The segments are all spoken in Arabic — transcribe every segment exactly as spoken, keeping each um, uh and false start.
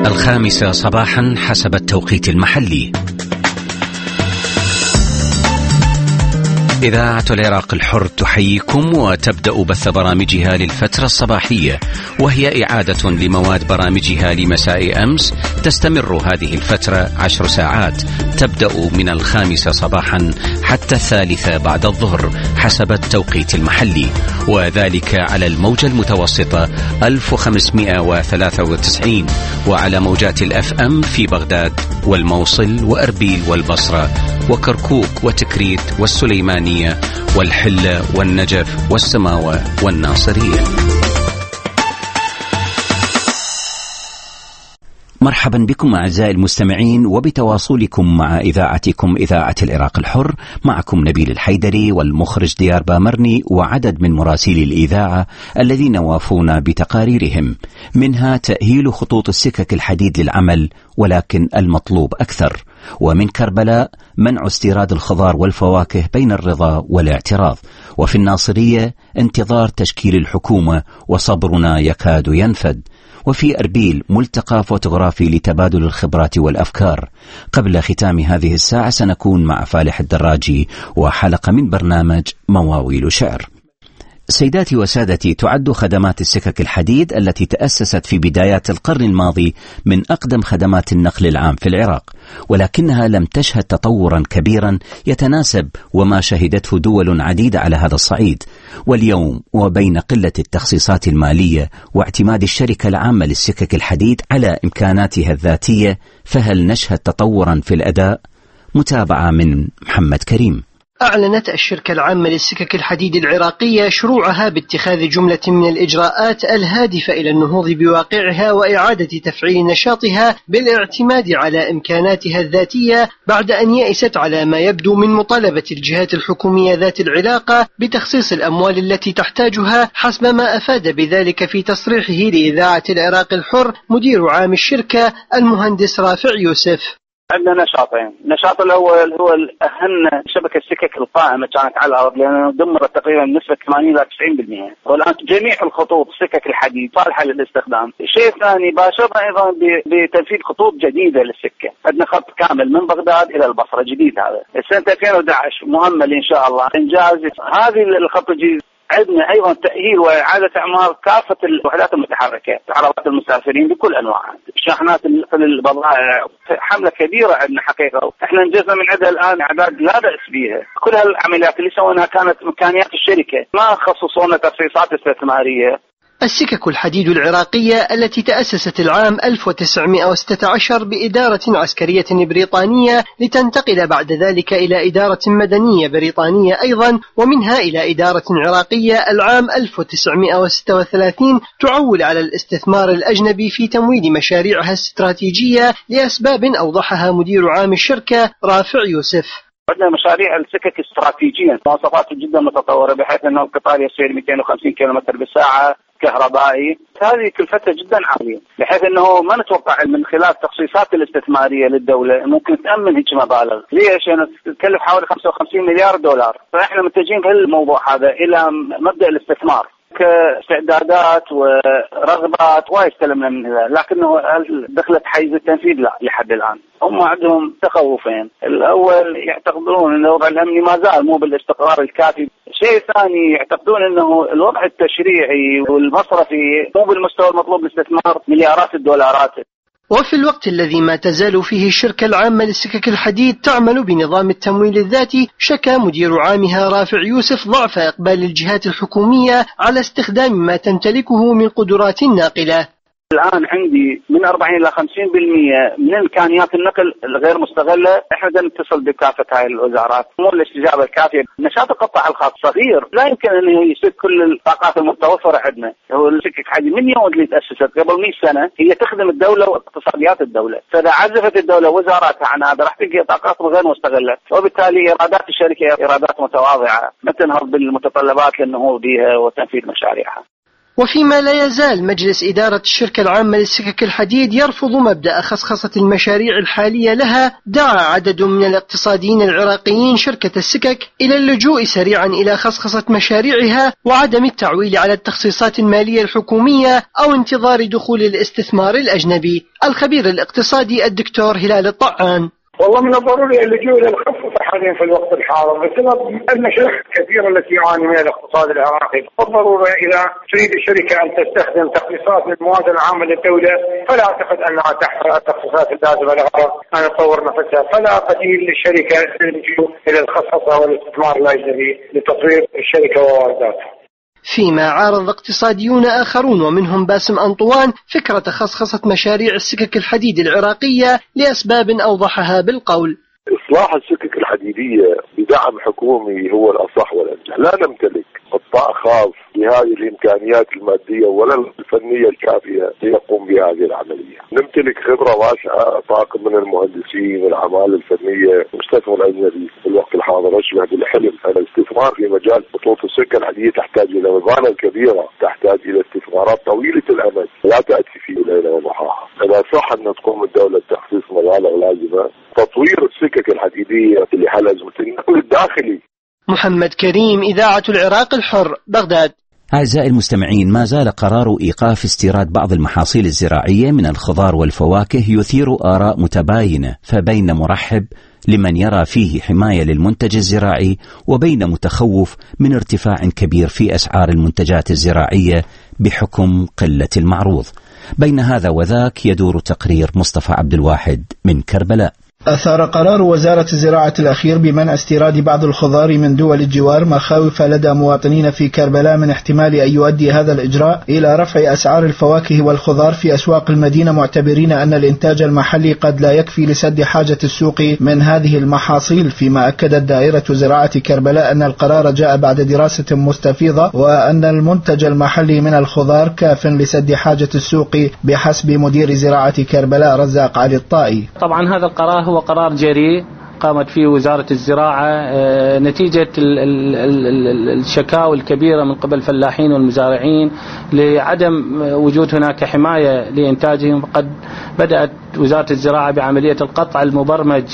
الخامسة صباحا حسب التوقيت المحلي. إذاعة العراق الحر تحييكم وتبدأ بث برامجها للفترة الصباحية، وهي إعادة لمواد برامجها لمساء أمس. تستمر هذه الفترة عشر ساعات، تبدأ من الخامسة صباحا حتى الثالثة بعد الظهر حسب التوقيت المحلي، وذلك على الموجة المتوسطة ألف وخمسمائة وثلاثة وتسعين، وعلى موجات الأف أم في بغداد والموصل وأربيل والبصرة وكركوك وتكريت والسليمانية والحلة والنجف والسماوة والناصرية. مرحبا بكم أعزائي المستمعين وبتواصلكم مع إذاعتكم إذاعة العراق الحر. معكم نبيل الحيدري والمخرج ديار بامرني وعدد من مراسلي الإذاعة الذين وافونا بتقاريرهم، منها تأهيل خطوط السكك الحديد للعمل ولكن المطلوب أكثر، ومن كربلاء منع استيراد الخضار والفواكه بين الرضا والاعتراض، وفي الناصرية انتظار تشكيل الحكومة وصبرنا يكاد ينفد، وفي أربيل ملتقى فوتوغرافي لتبادل الخبرات والأفكار. قبل ختام هذه الساعة سنكون مع فالح الدراجي وحلقة من برنامج مواويل شعر. سيداتي وسادتي، تعد خدمات السكك الحديد التي تأسست في بدايات القرن الماضي من أقدم خدمات النقل العام في العراق، ولكنها لم تشهد تطورا كبيرا يتناسب وما شهدته دول عديدة على هذا الصعيد. واليوم وبين قلة التخصيصات المالية واعتماد الشركة العامة للسكك الحديد على إمكاناتها الذاتية، فهل نشهد تطورا في الأداء؟ متابعة من محمد كريم. أعلنت الشركة العامة للسكك الحديد العراقية شروعها باتخاذ جملة من الإجراءات الهادفة إلى النهوض بواقعها وإعادة تفعيل نشاطها بالاعتماد على إمكاناتها الذاتية، بعد أن يأست على ما يبدو من مطالبة الجهات الحكومية ذات العلاقة بتخصيص الأموال التي تحتاجها، حسب ما أفاد بذلك في تصريحه لإذاعة العراق الحر مدير عام الشركة المهندس رافع يوسف. عندنا نشاطين. النشاط الأول هو أهم شبكة السكك القائمة كانت على الأرض، لأنه دمرت تقريبا نسبة ثمانين إلى تسعين بالمئة، والآن جميع الخطوط سكك الحديد صالحة للاستخدام. الشيء الثاني باشرنا أيضا بتنفيذ خطوط جديدة للسكة. عندنا خط كامل من بغداد إلى البصرة جديد، هذا السنة ألفين وأحد عشر مؤمل إن شاء الله إنجاز هذه الخط الجديد. عندنا أيضا تأهيل وإعادة إعمار كافة الوحدات المتحركة، عربات المسافرين بكل أنواعها، شاحنات البضائع، حملة كبيرة عندنا حقيقة. إحنا انجزنا من عندها الآن أعداد لا بأس بها. كل هالعمليات اللي سويناها كانت إمكانيات الشركة، ما خصصونا تخصيصات استثمارية. السكك الحديد العراقية التي تأسست العام ألف وتسعمائة وستة عشر بإدارة عسكرية بريطانية، لتنتقل بعد ذلك إلى إدارة مدنية بريطانية أيضا، ومنها إلى إدارة عراقية العام ألف وتسعمائة وستة وثلاثين، تعول على الاستثمار الأجنبي في تمويل مشاريعها الاستراتيجية لأسباب أوضحها مدير عام الشركة رافع يوسف. عندنا مشاريع السكك استراتيجية مواصفات جدا متطورة، بحيث أنه القطار يسير مئتين وخمسين كيلومتر بالساعة، كهربائي. هذه كلفتها جدا عالية، بحيث أنه ما نتوقع من خلال التخصيصات الاستثمارية للدولة ممكن تأمن هيك مبالغ. ليش؟ أنه تكلف حوالي خمسة وخمسين مليار دولار، فإحنا متجهين بهالموضوع هذا إلى مبدأ الاستثمار كاستعدادات ورغبات، واستلمنا منها، لكنه دخلت حيز التنفيذ لا لحد الآن. هم عندهم تخوفين. الأول يعتقدون أن الوضع الأمني ما زال مو بالاستقرار الكافي. شيء ثاني يعتقدون أنه الوضع التشريعي والمصرفي مو بالمستوى المطلوب لاستثمار مليارات الدولارات. وفي الوقت الذي ما تزال فيه الشركة العامة للسكك الحديد تعمل بنظام التمويل الذاتي، شكى مدير عامها رافع يوسف ضعف إقبال الجهات الحكومية على استخدام ما تمتلكه من قدرات ناقلة. الآن عندي من أربعين إلى خمسين بالمئة من إمكانيات النقل الغير مستغلة. إحنا بدنا نتصل بكافة هاي الوزارات، مو الاستجابة الكافية. نشاط القطاع الخاص صغير، لا يمكن أنه يسد كل الطاقات المتوفرة عندنا. هو السكك حاجة من يوم اللي تأسست قبل مئة سنة هي تخدم الدولة واقتصاديات الدولة، فإذا عزفت الدولة وزاراتها عن هذا راح تلقى طاقات غير مستغلة، وبالتالي إيرادات الشركة إيرادات متواضعة، ما تنهض بالمتطلبات للنهوض بها وتنفيذ مشاريعها. وفيما لا يزال مجلس إدارة الشركة العامة للسكك الحديد يرفض مبدأ خصخصة المشاريع الحالية لها، دعا عدد من الاقتصاديين العراقيين شركة السكك إلى اللجوء سريعا إلى خصخصة مشاريعها وعدم التعويل على التخصيصات المالية الحكومية أو انتظار دخول الاستثمار الأجنبي. الخبير الاقتصادي الدكتور هلال الطعان: والله من الضروري اللجوء الى الخصخصه حاليا في الوقت الحاضر بسبب المشاكل الكثيره التي يعاني منها الاقتصاد العراقي. بالضروره اذا تريد الشركه ان تستخدم تخصيصات من الموازنه العامه للدوله فلا اعتقد انها تحصل التخصيصات اللازمه لها ان تطور نفسها، فلا بديل للشركه اللجوء الى الخصخصه والاستثمار الاجنبي لتطوير الشركه ووارداتها. فيما عارض اقتصاديون آخرون ومنهم باسم أنطوان فكرة خصخصة مشاريع السكك الحديد العراقية لأسباب أوضحها بالقول: إصلاح السكك الحديدية بدعم حكومي هو الأصح والأنجح. لا نمتلك قطاع خاص بهذه الإمكانيات المادية ولا الفنية الكافية ليقوم بهذه العملية. نمتلك خبرة واسعة، طاقم من المهندسين والأعمال الفنية. مستثمر أجنبي في الوقت الحاضر أشبه بالحلم. الاستثمار في مجال خطوط السكة الحديدية تحتاج إلى مبالغ كبيرة، تحتاج إلى استثمارات طويلة الأمد لا تأتي في ليلة وضحاها. إذا صح أن تقوم الدولة بتخصيص مبالغ لازمة تطوير السكك الحديدية لحل أزمة النقل الداخلي. محمد كريم، إذاعة العراق الحر، بغداد. أعزائي المستمعين، ما زال قرار إيقاف استيراد بعض المحاصيل الزراعية من الخضار والفواكه يثير آراء متباينة، فبين مرحب لمن يرى فيه حماية للمنتج الزراعي وبين متخوف من ارتفاع كبير في أسعار المنتجات الزراعية بحكم قلة المعروض. بين هذا وذاك يدور تقرير مصطفى عبد الواحد من كربلاء. أثار قرار وزارة الزراعة الأخير بمنع استيراد بعض الخضار من دول الجوار مخاوف لدى مواطنين في كربلاء من احتمال أن يؤدي هذا الإجراء إلى رفع أسعار الفواكه والخضار في أسواق المدينة، معتبرين أن الإنتاج المحلي قد لا يكفي لسد حاجة السوق من هذه المحاصيل. فيما أكدت دائرة زراعة كربلاء أن القرار جاء بعد دراسة مستفيضة وأن المنتج المحلي من الخضار كاف لسد حاجة السوق بحسب مدير زراعة كربلاء رزاق علي الطائي. طبعا هذا القرار هو قرار جريء قامت فيه وزارة الزراعة نتيجة الشكاوى الكبيرة من قبل الفلاحين والمزارعين لعدم وجود هناك حماية لإنتاجهم. قد بدأت وزارة الزراعة بعملية القطع المبرمج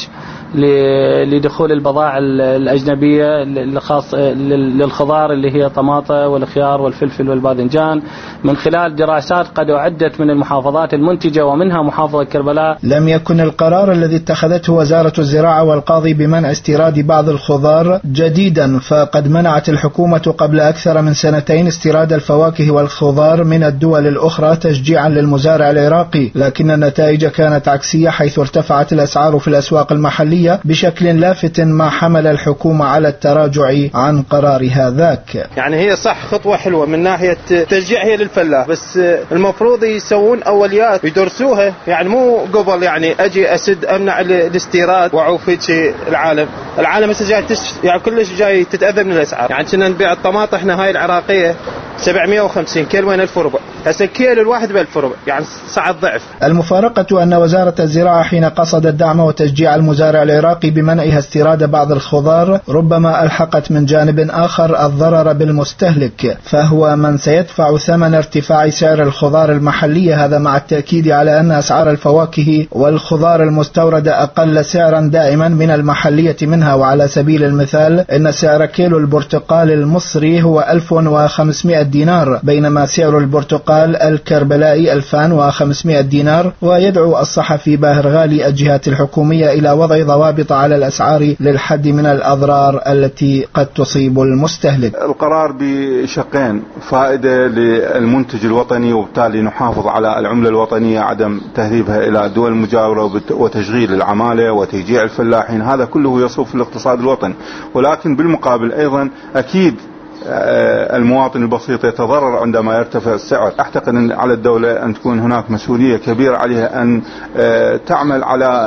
لدخول البضائع الأجنبية الخاص للخضار اللي هي طماطة والخيار والفلفل والباذنجان من خلال دراسات قد أعدت من المحافظات المنتجة ومنها محافظة كربلاء. لم يكن القرار الذي اتخذته وزارة الزراعة والقاضي بمنع استيراد بعض الخضار جديدا، فقد منعت الحكومة قبل أكثر من سنتين استيراد الفواكه والخضار من الدول الأخرى تشجيعا للمزارع العراقي، لكن النتائج كانت عكسية حيث ارتفعت الأسعار في الأسواق المحلية بشكل لافت ما حمل الحكومة على التراجع عن قرارها ذاك. يعني هي صح خطوة حلوة من ناحية تشجيع هي للفلاح، بس المفروض يسوون أوليات يدرسوها، يعني مو قبل يعني أجي أسد أمنع الاستيراد وعوفي شيء. العالم العالم هسه جاي يعني كلش جاي تتأذى من الأسعار. يعني كنا نبيع الطماطة احنا هاي العراقية سبعمائة وخمسين كيلو وين ألف وربع، هسه كيلو الواحد بألف وربع، يعني صعد ضعف. المفارقة أن وزارة الزراعة حين قصدت دعم وتشجيع المزارع العراقي بمنعها استيراد بعض الخضار ربما ألحقت من جانب آخر الضرر بالمستهلك، فهو من سيدفع ثمن ارتفاع سعر الخضار المحلية. هذا مع التأكيد على أن أسعار الفواكه والخضار المستوردة أقل سعرا دائما من المحلية منها. وعلى سبيل المثال إن سعر كيلو البرتقال المصري هو ألف وخمسمائة دينار، بينما سعر البرتقال الكربلائي ألفين وخمسمائة دينار. ويدعو الصحفي باهر غالي الجهات الحكومية إلى وضع ضوابط على الأسعار للحد من الأضرار التي قد تصيب المستهلك. القرار بشقين: فائدة للمنتج الوطني وبالتالي نحافظ على العملة الوطنية، عدم تهريبها إلى الدول المجاورة وتشغيل العمالة وتشجيع الفلاحين، هذا كله يصب في الاقتصاد الوطني. ولكن بالمقابل أيضا أكيد المواطن البسيط يتضرر عندما يرتفع السعر. أعتقد أن على الدولة أن تكون هناك مسؤولية كبيرة عليها أن تعمل على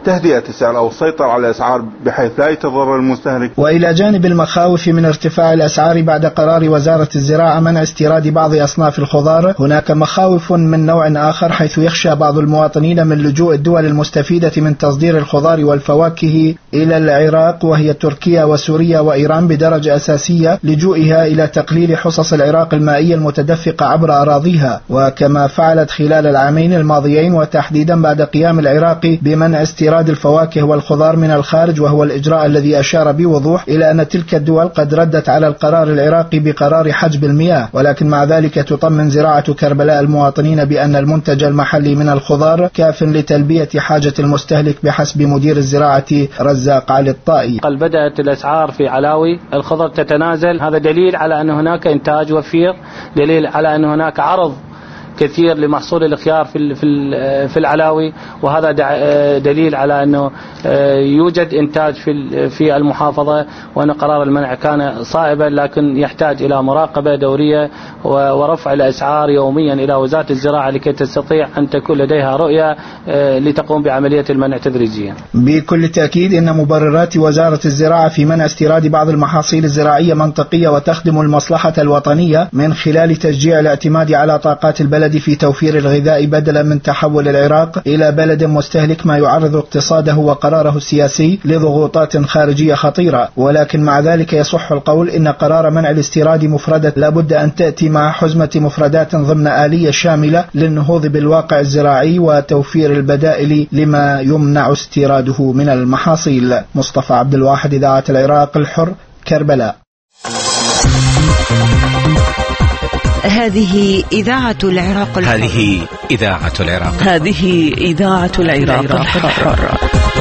تهدئة السعر أو السيطرة على الأسعار بحيث لا يتضرر المستهلك. وإلى جانب المخاوف من ارتفاع الأسعار بعد قرار وزارة الزراعة منع استيراد بعض أصناف الخضار، هناك مخاوف من نوع آخر، حيث يخشى بعض المواطنين من لجوء الدول المستفيدة من تصدير الخضار والفواكه إلى العراق، وهي تركيا وسوريا وإيران، بدرجة أساسية لجوئها إلى تقليل حصص العراق المائية المتدفقة عبر أراضيها، وكما فعلت خلال العامين الماضيين، وتحديدا بعد قيام العراق بمنع استيراد الفواكه والخضار من الخارج، وهو الإجراء الذي أشار بوضوح إلى أن تلك الدول قد ردت على القرار العراقي بقرار حجب المياه. ولكن مع ذلك تطمن زراعة كربلاء المواطنين بأن المنتج المحلي من الخضار كاف لتلبية حاجة المستهلك بحسب مدير الزراعة رزاق علي الطائي. قد بدأت الأسعار في علاوي الخضر تتنازل، هذا دليل على أن هناك إنتاج وفير، دليل على أن هناك عرض كثير لمحصول الخيار في في العلاوي، وهذا دليل على أنه يوجد إنتاج في في المحافظة، وأن قرار المنع كان صائبا لكن يحتاج إلى مراقبة دورية ورفع الأسعار يوميا إلى وزارة الزراعة لكي تستطيع أن تكون لديها رؤية لتقوم بعملية المنع تدريجيا. بكل تأكيد إن مبررات وزارة الزراعة في منع استيراد بعض المحاصيل الزراعية منطقية وتخدم المصلحة الوطنية من خلال تشجيع الاعتماد على طاقات البلد في توفير الغذاء بدلا من تحول العراق إلى بلد مستهلك، ما يعرض اقتصاده وقراره السياسي لضغوطات خارجية خطيرة. ولكن مع ذلك يصح القول إن قرار منع الاستيراد مفردة لابد أن تأتي مع حزمة مفردات ضمن آلية شاملة للنهوض بالواقع الزراعي وتوفير البدائل لما يمنع استيراده من المحاصيل. مصطفى عبد الواحد، إذاعة العراق الحر، كربلاء. هذه إذاعة العراق الحر. هذه إذاعة العراق. هذه إذاعة العراق الحر.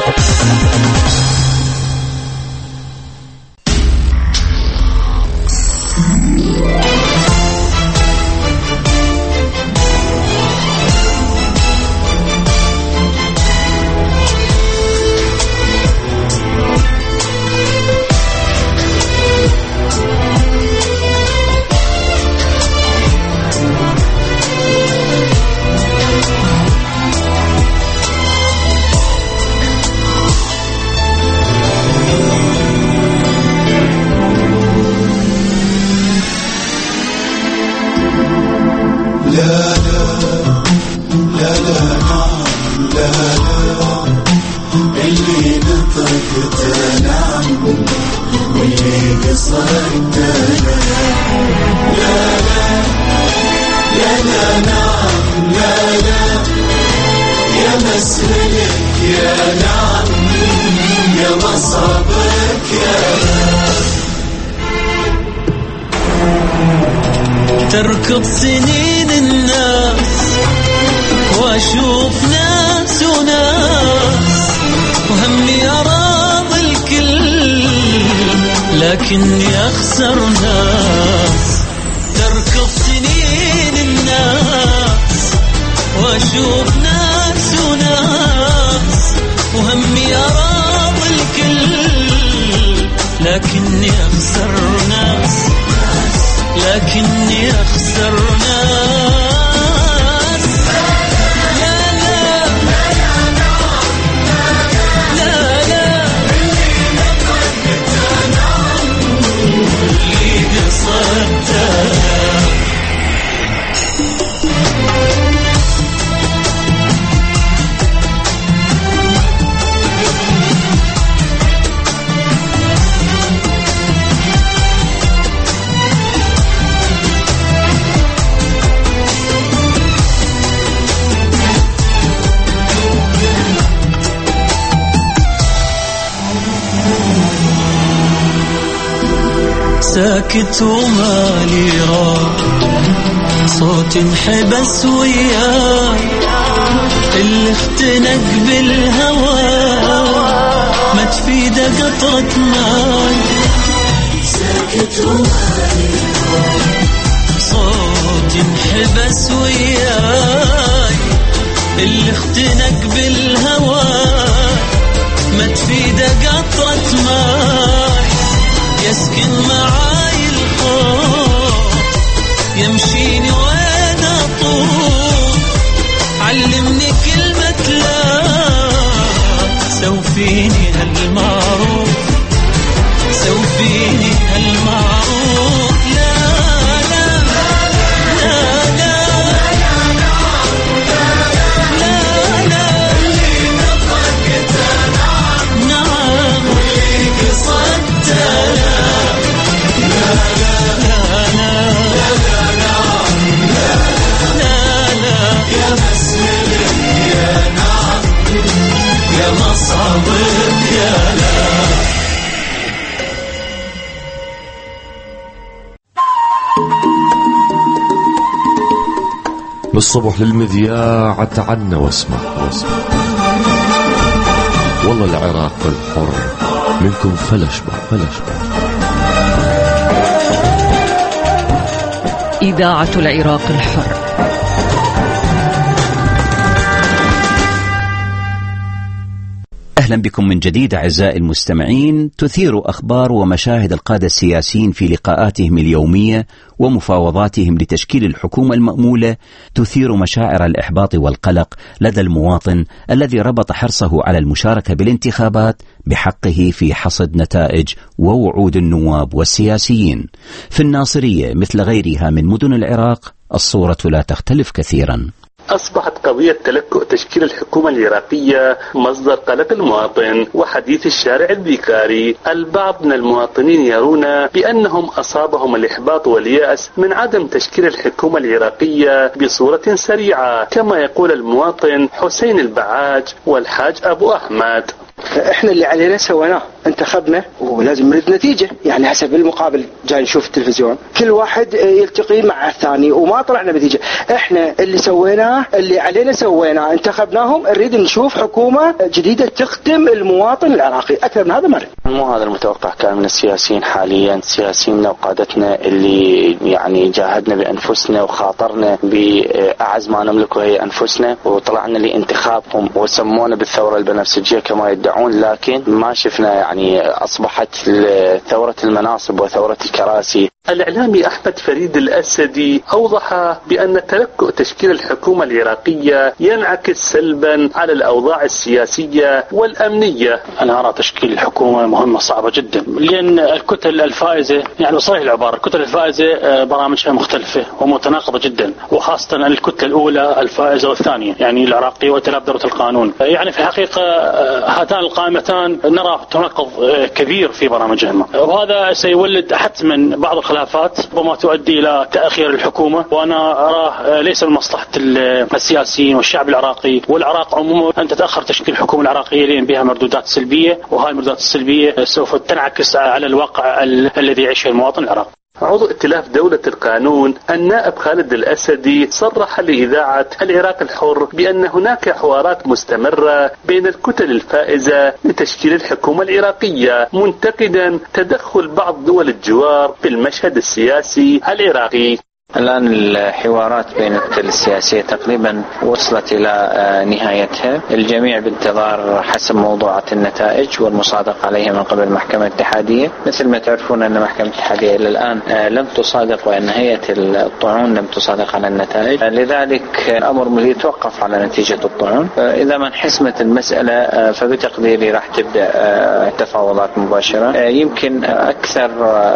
تركض سنين الناس واشوف ناس وناس وهمي اراضي الكل لكني اخسر ناس. تركض سنين الناس واشوف ناس وناس وهمي اراضي الكل لكني اخسر ناس لكني أخسر ناس. لا لا لا لا اللي قصدته ساكت ومالي راح صوت انحبس وياي اللي اختنق بالهوى ما تفيده قطرة ماي. ساكت ومالي راح صوت انحبس وياي اللي اختنق بالهوى ما تفيده قطرة ماي. يسكن معاي الخوف يمشيني وين أطوف علمني كلمة لا مصعب دياله. بالصبح للمذياع تعنا واسمع واسمع والله العراق الحر منكم فلشبع فلشبع. إذاعة العراق الحر. أهلا بكم من جديد أعزائي المستمعين. تثير أخبار ومشاهد القادة السياسيين في لقاءاتهم اليومية ومفاوضاتهم لتشكيل الحكومة المأمولة تثير مشاعر الإحباط والقلق لدى المواطن الذي ربط حرصه على المشاركة بالانتخابات بحقه في حصد نتائج ووعود النواب والسياسيين. في الناصرية مثل غيرها من مدن العراق الصورة لا تختلف كثيرا. أصبحت قضية تلكؤ تشكيل الحكومة العراقية مصدر قلق المواطن وحديث الشارع البيكاري. البعض من المواطنين يرون بأنهم أصابهم الإحباط واليأس من عدم تشكيل الحكومة العراقية بصورة سريعة، كما يقول المواطن حسين البعاج والحاج أبو أحمد. احنا اللي علينا سويناه، انتخبنا ولازم نريد نتيجة. يعني حسب المقابل جاي نشوف التلفزيون كل واحد يلتقي مع الثاني وما طلعنا بنتيجة. احنا اللي سويناه اللي علينا سويناه، انتخبناهم، نريد نشوف حكومة جديدة تخدم المواطن العراقي. اكثر من هذا ما نريد. مو هذا المتوقع كان من السياسيين حاليا، سياسيين وقادتنا اللي يعني جاهدنا بأنفسنا وخاطرنا بأعز ما نملكه هي أنفسنا وطلعنا لانتخابهم وسمونا بالثورة البنفسجية كما يدعون، لكن ما شفنا يعني أصبحت ثورة المناصب وثورة الكراسي. الإعلامي أحمد فريد الأسدي أوضح بأن تلكؤ تشكيل الحكومة العراقية ينعكس سلبا على الأوضاع السياسية والأمنية. أنا أرى تشكيل الحكومة مهمة صعبة جدا، لأن الكتل الفائزة يعني بصريح العبارة الكتل الفائزة برامجها مختلفة ومتناقضة جدا، وخاصة الكتلة الأولى الفائزة والثانية يعني العراقية وائتلاف دولة القانون. يعني في الحقيقة هاتان القائمتان نرى تناقض كبير في برامجهما، وهذا سيولد حتما بعض الخلافات ربما تؤدي إلى تأخير الحكومة. وأنا أراه ليس لمصلحة السياسيين والشعب العراقي والعراق عموما أن تتأخر تشكيل الحكومة العراقية، لأن بها مردودات سلبية، وهذه المردودات السلبية سوف تنعكس على الواقع الذي يعيشه المواطن العراقي. عضو ائتلاف دولة القانون النائب خالد الأسدي صرح لإذاعة العراق الحر بأن هناك حوارات مستمرة بين الكتل الفائزة لتشكيل الحكومة العراقية، منتقدا تدخل بعض دول الجوار في المشهد السياسي العراقي. الآن الحوارات بين الكتل السياسية تقريبا وصلت إلى نهايتها، الجميع بانتظار حسب موضوعات النتائج والمصادقة عليها من قبل المحكمة الاتحادية. مثل ما تعرفون أن المحكمة الاتحادية إلى الآن لم تصادق، وأن هيئة الطعون لم تصادق على النتائج، لذلك الأمر يتوقف على نتيجة الطعون. إذا ما انحسمت المسألة فبتقديري راح تبدأ التفاوضات مباشرة. يمكن أكثر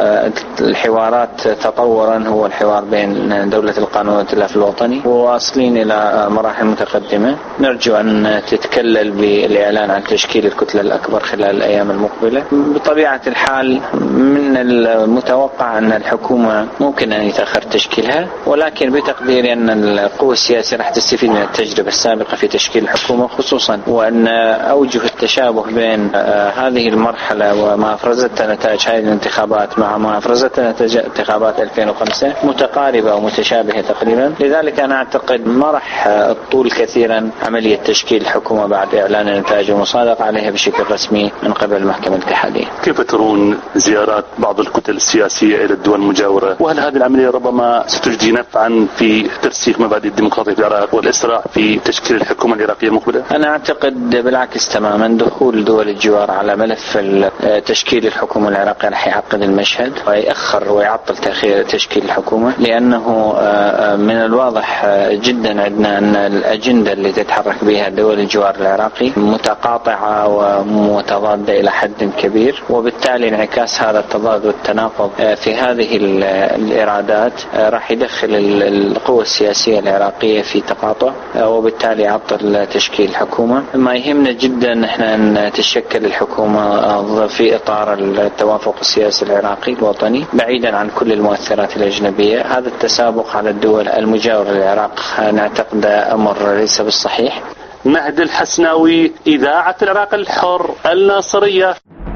الحوارات تطورا هو الحوار بين دولة القانون والائتلاف الوطني، وواصلين إلى مراحل متقدمة. نرجو أن تتكلل بالإعلان عن تشكيل الكتلة الأكبر خلال الأيام المقبلة. بطبيعة الحال من المتوقع أن الحكومة ممكن أن يتأخر تشكيلها، ولكن بتقديري أن القوى السياسية راح تستفيد من التجربة السابقة في تشكيل الحكومة، خصوصا وأن أوجه التشابه بين هذه المرحلة وما أفرزتها نتائج هذه الانتخابات مع ما أفرزتها انتخابات ألفين وخمسة متقاربة ومتشابهة تقريبا. لذلك أنا أعتقد ما راح تطول كثيرا عملية تشكيل الحكومة بعد إعلان النتائج المصادقة عليها بشكل رسمي من قبل المحكمة الاتحادية. كيف ترون زيارات بعض الكتل السياسية إلى الدول المجاورة؟ وهل هذه العملية ربما ستجدي نفعا في ترسيخ مبادئ الديمقراطية في العراق والإسراع في تشكيل الحكومة العراقية المقبلة؟ أنا أعتقد بالعكس تماما، دخول دول الجوار على ملف تشكيل الحكومة العراقية راح يعقد المشهد ويأخر ويعطل تأخير تشكيل الحكومة، لأنه من الواضح جدا عندنا أن الأجندة اللي تتحرك بها دول الجوار العراقي متقاطعة ومتضادة إلى حد كبير، وبالتالي انعكاس هذا التضاد والتناقض في هذه الإرادات راح يدخل القوى السياسية العراقية في تقاطع، وبالتالي يعطل تشكيل الحكومة. ما يهمنا جدا احنا أن تشكل الحكومة في إطار التوافق السياسي العراقي الوطني بعيدا عن كل المؤثرات الأجنبية. هذا التسابق على الدول المجاورة للعراق نعتقد أمر ليس بالصحيح. مهدي الحسناوي، إذاعة العراق الحر، الناصرية.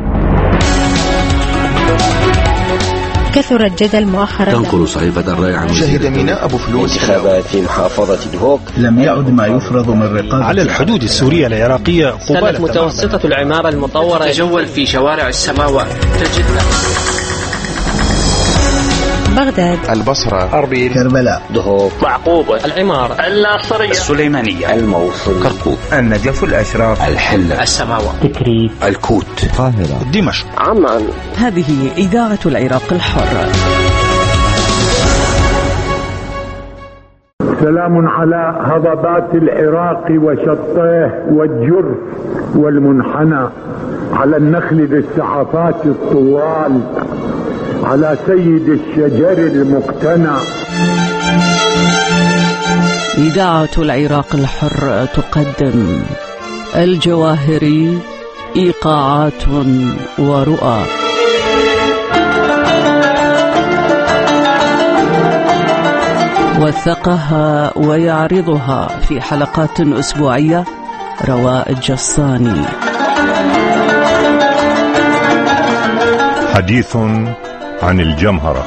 كثر الجدل مؤخرا. تنقل صحيفة الرأي عن شهد ميناء أبو فلوس انتخابات في محافظة دهوك. لم يعد ما يفرض من رقابة على الحدود السورية العراقية. قبالة متوسطة العمارة المطورة. تجول في شوارع السماوات. تجد بغداد، البصرة، أربيل، كربلاء، دهوك، معقوبة، العمارة، الناصرية، السليمانية، الموصل، كركوك، النجف، الأشراف، الحلة، السماوات، تكريت، الكوت، القاهرة، دمشق، عمان. هذه إذاعة العراق الحر. سلام على هضبات العراق وشطيه والجرف والمنحنى، على النخل ذي السحفات الطوال، على سيد الشجر المقتنع. إذاعة العراق الحر تقدم الجواهري، إيقاعات ورؤى. وثقها ويعرضها في حلقات أسبوعية رواء الجصاني. حديث عن الجمهرة.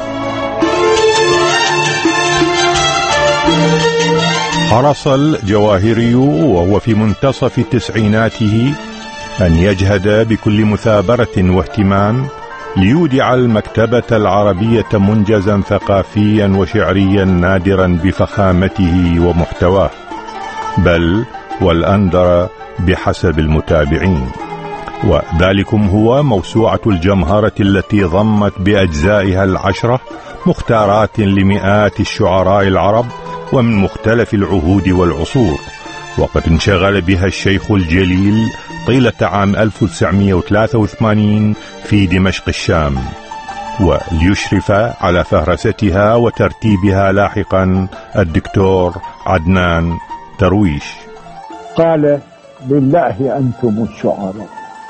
حرص الجواهري وهو في منتصف تسعيناته أن يجهد بكل مثابرة واهتمام ليودع المكتبة العربية منجزا ثقافيا وشعريا نادرا بفخامته ومحتواه، بل والأندر بحسب المتابعين. وذلكم هو موسوعة الجمهرة التي ضمت بأجزائها العشرة مختارات لمئات الشعراء العرب ومن مختلف العهود والعصور، وقد انشغل بها الشيخ الجليل طيلة عام ألف وتسعمئة وثلاثة وثمانين في دمشق الشام، وليشرف على فهرستها وترتيبها لاحقا الدكتور عدنان درويش. قال: لله أنتم الشعراء،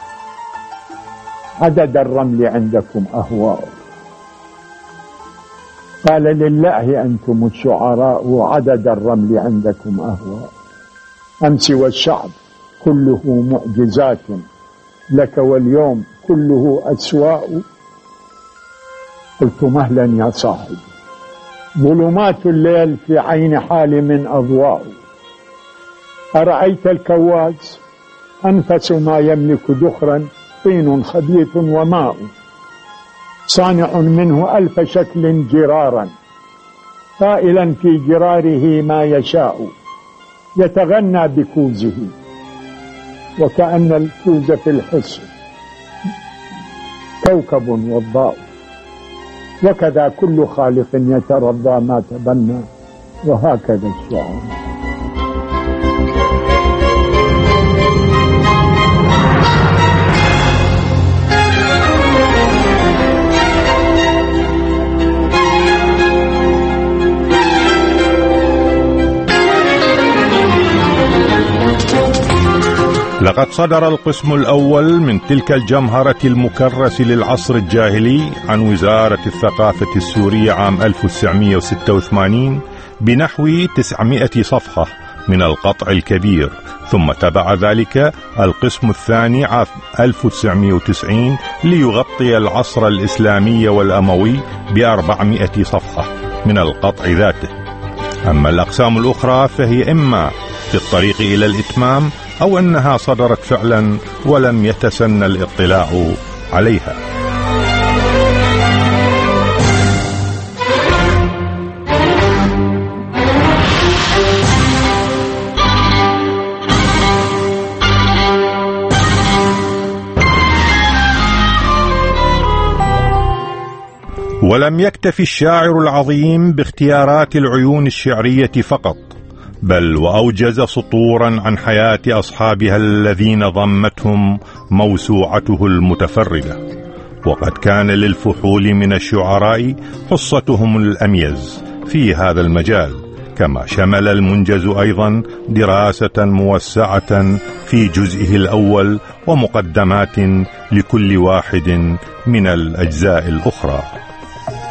عدد الرمل عندكم أهواء. قال: لله أنتم الشعراء، وعدد الرمل عندكم أهواء. أمس والشعب كله معجزات لك، واليوم كله أسواء. قلت: مهلا يا صاحب، ظلمات الليل في عين حالم أضواء. أرأيت الكواز؟ أنفس ما يملك دخرا، طين خبيث وماء، صانع منه ألف شكل جرارا، قائلا في جراره ما يشاء، يتغنى بكوزه وكأن الكوز في الحس كوكب وضاء. وكذا كل خالق يترضى ما تبنى، وهكذا الشعر. لقد صدر القسم الأول من تلك الجمهرة المكرس للعصر الجاهلي عن وزارة الثقافة السورية عام ألف وتسعمئة وستة وثمانين بنحو تسعمئة صفحة من القطع الكبير، ثم تبع ذلك القسم الثاني عام ألف وتسعمئة وتسعين ليغطي العصر الإسلامي والأموي بأربعمئة صفحة من القطع ذاته. أما الأقسام الأخرى فهي إما في الطريق إلى الإتمام أو أنها صدرت فعلا ولم يتسنى الاطلاع عليها. ولم يكتفي الشاعر العظيم باختيارات العيون الشعرية فقط، بل وأوجز سطورا عن حياة أصحابها الذين ضمتهم موسوعته المتفردة. وقد كان للفحول من الشعراء حصتهم الأميز في هذا المجال، كما شمل المنجز أيضا دراسة موسعة في جزئه الأول ومقدمات لكل واحد من الأجزاء الأخرى.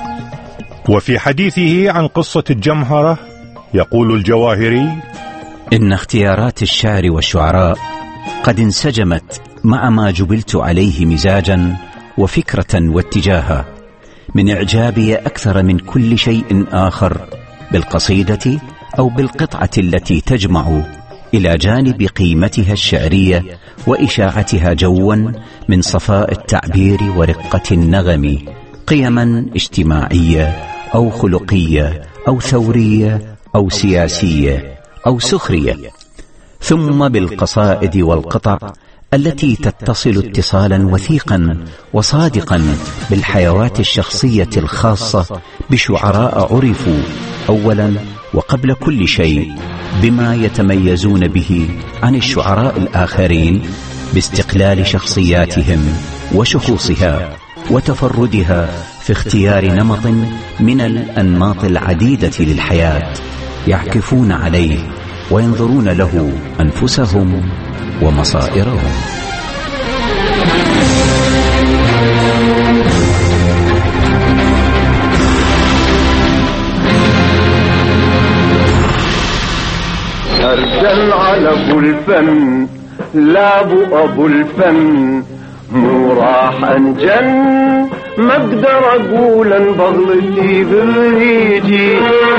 وفي حديثه عن قصة الجمهرة يقول الجواهري: إن اختيارات الشعر والشعراء قد انسجمت مع ما جبلت عليه مزاجا وفكرة واتجاها، من إعجابي أكثر من كل شيء آخر بالقصيدة أو بالقطعة التي تجمع إلى جانب قيمتها الشعرية وإشاعتها جوا من صفاء التعبير ورقة النغم، قيما اجتماعية أو خلقية أو ثورية أو سياسية أو سخرية، ثم بالقصائد والقطع التي تتصل اتصالا وثيقا وصادقا بالحيوات الشخصية الخاصة بشعراء عرفوا أولا وقبل كل شيء بما يتميزون به عن الشعراء الآخرين، باستقلال شخصياتهم وشخوصها وتفردها في اختيار نمط من الأنماط العديدة للحياة يعكفون عليه وينظرون له أنفسهم ومصائرهم. أرسل على أبو الفن لا أبو أبو الفن مو راح أنجن، ما أقدر أقول أن بغلتي بالريجي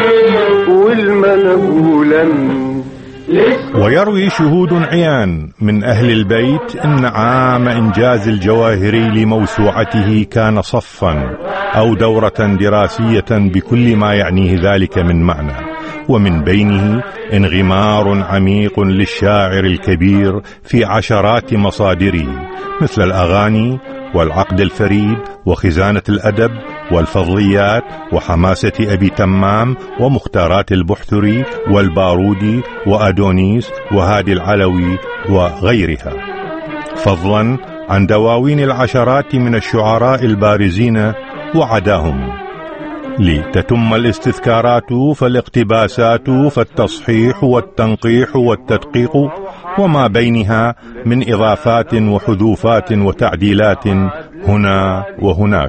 والمن أقولا. ويروي شهود عيان من أهل البيت إن عام إنجاز الجواهري لموسوعته كان صفا أو دورة دراسية بكل ما يعنيه ذلك من معنى، ومن بينه انغمار عميق للشاعر الكبير في عشرات مصادره مثل الأغاني والعقد الفريد وخزانة الأدب والفضليات وحماسة أبي تمام ومختارات البحتري والبارودي وأدونيس وهادي العلوي وغيرها، فضلا عن دواوين العشرات من الشعراء البارزين وعداهم. لتتم الاستذكارات فالاقتباسات فالتصحيح والتنقيح والتدقيق وما بينها من إضافات وحذوفات وتعديلات هنا وهناك،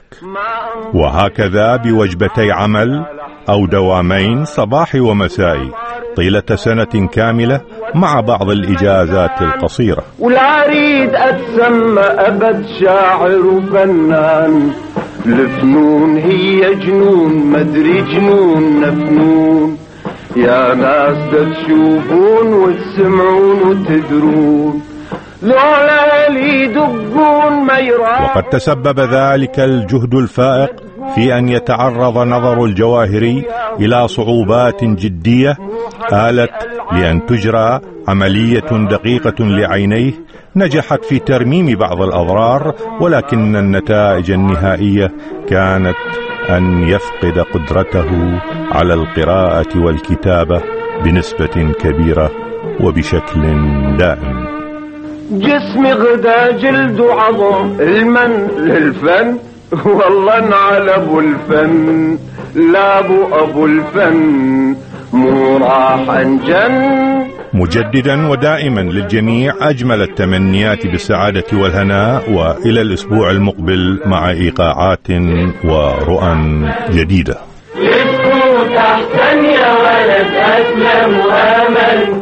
وهكذا بوجبتي عمل أو دوامين صباح ومساء طيلة سنة كاملة مع بعض الإجازات القصيرة. ولا أريد أتسمى أبد شاعر وفنان، الفنون هي جنون مدري جنون فنون، يا ناس تشوفون وتسمعون وتدرون لولا لي يدقون ما يرى. وقد تسبب ذلك الجهد الفائق في أن يتعرض نظر الجواهري إلى صعوبات جدية آلت لأن تجرى عملية دقيقة لعينيه نجحت في ترميم بعض الأضرار، ولكن النتائج النهائية كانت أن يفقد قدرته على القراءة والكتابة بنسبة كبيرة وبشكل دائم. جسمي غدا جلد وعظم، المن للفن والله انعل ابو الفن لا ابو ابو الفن مو راح انجن. مجددا ودائما للجميع أجمل التمنيات بالسعادة والهناء، وإلى الأسبوع المقبل مع إيقاعات ورؤى جديدة. يسكت أحسن يا ولد أسلم وأمل،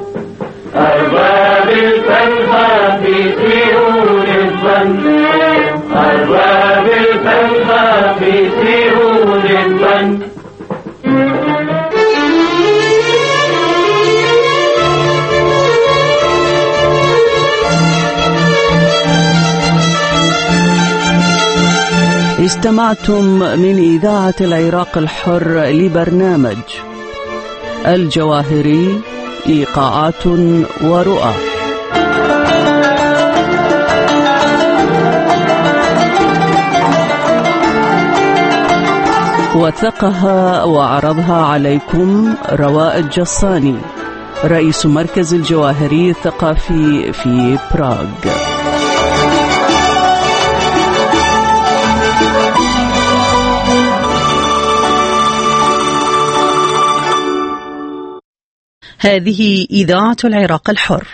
أرباب الفن خافيتون الفن، أرباب الفن خافيتون الفن. استمعتم من إذاعة العراق الحر لبرنامج الجواهري إيقاعات ورؤى. وثقها وعرضها عليكم رواء الجصاني، رئيس مركز الجواهري الثقافي في براغ. هذه إذاعة العراق الحر.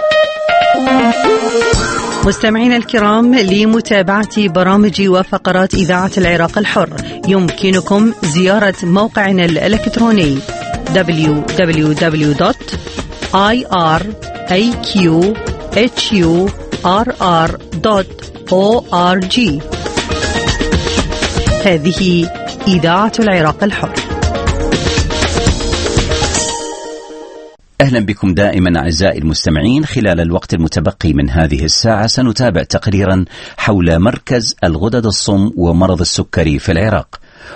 مستمعينا الكرام، لمتابعة برامج وفقرات إذاعة العراق الحر يمكنكم زيارة موقعنا الإلكتروني دبليو دبليو دبليو دوت آي آر إيه كيو إتش يو آر آر دوت أو آر جي. هذه إذاعة العراق الحر. أهلا بكم دائما أعزائي المستمعين. خلال الوقت المتبقي من هذه الساعة سنتابع تقريرا حول مركز الغدد الصم ومرض السكري في العراق،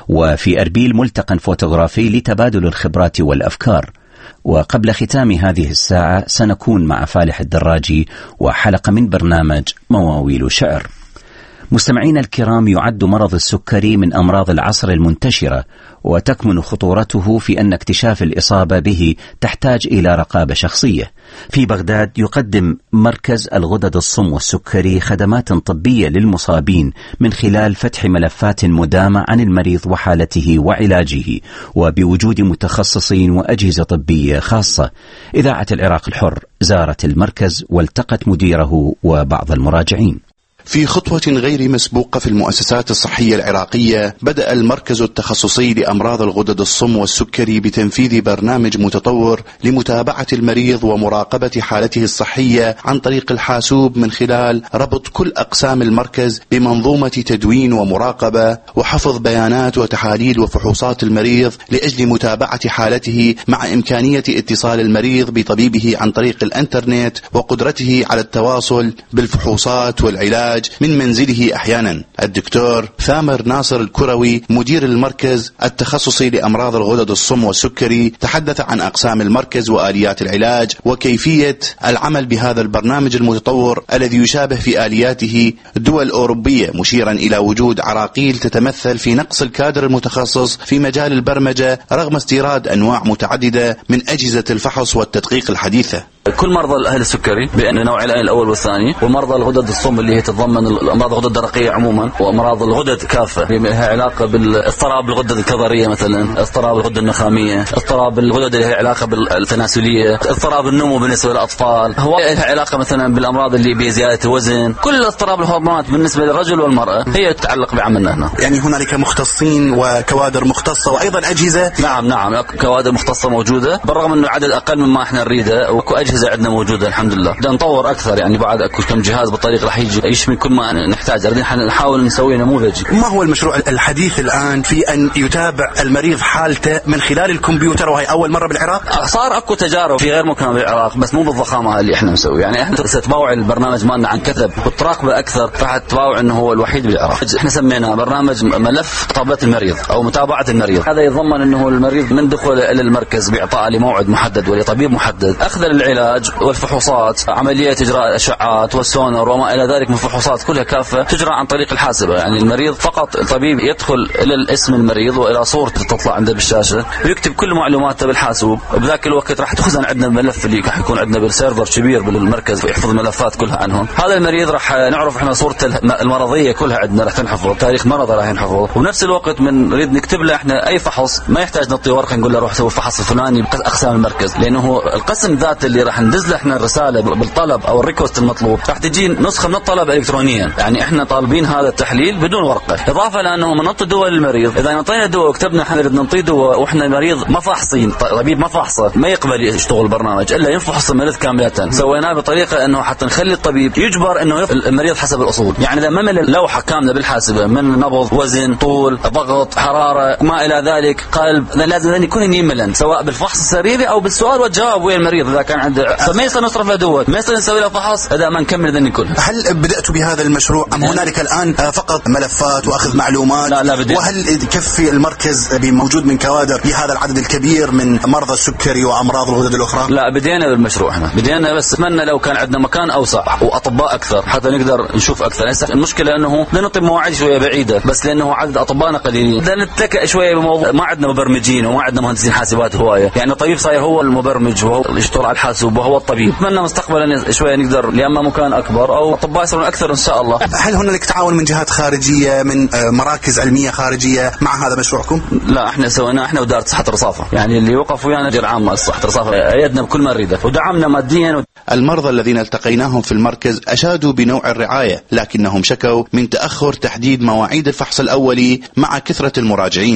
وفي أربيل ملتقى فوتوغرافي لتبادل الخبرات والأفكار. وقبل ختام هذه الساعة سنكون مع فالح الدراجي وحلقة من برنامج مواويل شعر. مستمعينا الكرام، يعد مرض السكري من أمراض العصر المنتشرة، وتكمن خطورته في أن اكتشاف الإصابة به تحتاج إلى رقابة شخصية. في بغداد يقدم مركز الغدد الصم والسكري خدمات طبية للمصابين من خلال فتح ملفات مدامة عن المريض وحالته وعلاجه، وبوجود متخصصين وأجهزة طبية خاصة. إذاعة العراق الحر زارت المركز والتقت مديره وبعض المراجعين. في خطوة غير مسبوقة في المؤسسات الصحية العراقية، بدأ المركز التخصصي لأمراض الغدد الصم والسكري بتنفيذ برنامج متطور لمتابعة المريض ومراقبة حالته الصحية عن طريق الحاسوب، من خلال ربط كل أقسام المركز بمنظومة تدوين ومراقبة وحفظ بيانات وتحاليل وفحوصات المريض لأجل متابعة حالته، مع إمكانية اتصال المريض بطبيبه عن طريق الإنترنت وقدرته على التواصل بالفحوصات والعلاج من منزله أحيانا. الدكتور ثامر ناصر الكروي مدير المركز التخصصي لأمراض الغدد الصم والسكري تحدث عن أقسام المركز وآليات العلاج وكيفية العمل بهذا البرنامج المتطور الذي يشابه في آلياته دول أوروبية، مشيرا إلى وجود عراقيل تتمثل في نقص الكادر المتخصص في مجال البرمجة رغم استيراد أنواع متعددة من أجهزة الفحص والتدقيق الحديثة. كل مرضى أهل السكري بأن نوع العين الأول والثاني، ومرضى الغدد الصم اللي هي تتضمن أمراض الغدد الدرقية عموما، وأمراض الغدد كافة لها علاقة بالاضطراب الغدد الكظرية مثلا، اضطراب الغدد النخامية، اضطراب الغدد اللي لها علاقة بالتناسلية، اضطراب النمو بالنسبة للأطفال، هو لها علاقة مثلا بالأمراض اللي بزيادة الوزن، كل اضطراب الهرمونات بالنسبة للرجل والمرأة هي تتعلق بعملنا هنا. يعني هنالك مختصين وكوادر مختصة وأيضا أجهزة. نعم نعم كوادر مختصة موجودة، بالرغم أنه عدد أقل مما احنا نريده، وكو أجهزة عندنا موجودة الحمد لله. بدنا نطور أكثر، يعني بعد أكو كم جهاز بالطريق راح يجي يشمل كل ما نحتاج. بدنا نحاول نسوي نموذج. ما هو المشروع الحديث الآن في أن يتابع المريض حالته من خلال الكمبيوتر، وهي أول مرة بالعراق؟ صار أكو تجارب في غير مكان بالعراق، بس مو بالضخامة اللي احنا نسوي. يعني احنا ستباوع البرنامج مالنا عن كثب وتراقبه أكثر، راح تباوع أنه هو الوحيد بالعراق. احنا سميناه برنامج ملف طلبة المريض أو متابعة المريض. هذا يضمن أنه المريض من دخوله إلى المركز بإعطائه لموعد محدد ولطبيب محدد، أخذ العلاج والفحوصات، عملية إجراء الأشعات والسونر وما إلى ذلك من فحوصات كلها كافة تجرى عن طريق الحاسبة. يعني المريض فقط الطبيب يدخل إلى الاسم المريض وإلى صورته تطلع عنده بالشاشة ويكتب كل معلوماته بالحاسوب، وبذاك الوقت راح تخزن عندنا الملف اللي راح يكون عندنا بالسيرفر كبير بالمركز ويحفظ الملفات كلها عنهم. هذا المريض راح نعرف احنا صورته المرضية كلها عندنا راح تنحفظ، تاريخ مرضه راح ينحفظ، وبنفس الوقت من نريد نكتب له احنا أي فحص ما يحتاج نعطي ورقة نقول له روح سوي الفحص الفلاني بأقسام المركز، لأنه القسم ذات اللي راح ندز له احنا الرسالة بالطلب أو الريكوست المطلوب راح تجي نسخة من الطلب إلكترونيا. يعني احنا طالبين هذا التحليل بدون ورقة، إضافة لأنه من نعطي دواء للمريض، إذا نعطينا دواء وكتبنا احنا نريد نعطيه دواء واحنا المريض ما فاحصين، طبيب ما فحصه ما يقبل يشتغل البرنامج إلا ينفحص المريض كاملة. سويناه بطريقة أنه حتى نخلي الطبيب يجبر أنه المريض حسب الأصول. يعني إذا ما مل لوحة كاملة بالحاسبة من نبض، وزن، طول، ضغط، حرارة، ما إلى ذلك، قلب، لازم أن يكون يملا سواء بالفحص السريري أو بالسؤال والجواب ويا المريض إذا كان عنده، فما يصير نصرف له دواء، ما يصير نسوي له فحص إذا ما نكمل ذني كله. هل بدأت بهذا المشروع أم هنالك الآن فقط ملفات وأخذ معلومات؟ لا لا بدأ. وهل يكفي المركز بموجود من كوادر لهذا العدد الكبير من مرضى السكري وأمراض الغدد الأخرى؟ لا بدينا بالمشروع احنا بدينا، بس أتمنى لو كان عندنا مكان أوسع وأطباء أكثر حتى نقدر نشوف أكثر. المشكلة أنه بدنا نعطي مواعيد شوية بعيدة، بس لأنه عدد أطبائنا قليلين بدنا نتلكأ شوية بموضوع، ما عندنا مبرمجين وما عندنا مهندسين حاسبات هواية. يعني الطبيب صاير هو المبرمج وهو اللي يشتغل على الحاسوب وهو الطبيب. أتمنى مستقبلا شوية نقدر لأما مكان أكبر أو أطباء يصيرون أكثر إن شاء الله. هل هنالك تعاون من جهات خارجية، من مراكز علمية خارجية مع هذا مشروعكم؟ لا احنا سويناه احنا ودارة صحة الرصافة، يعني اللي وقف ويانا جر عامة صحة الرصافة أيدنا بكل ما نريده ودعمنا ماديا و... المرضى الذين التقيناهم في المركز أشادوا بنوع الرعاية، لكنهم شكوا من تأخر تحديد مواعيد الفحص الأولي مع كثرة المراجعين.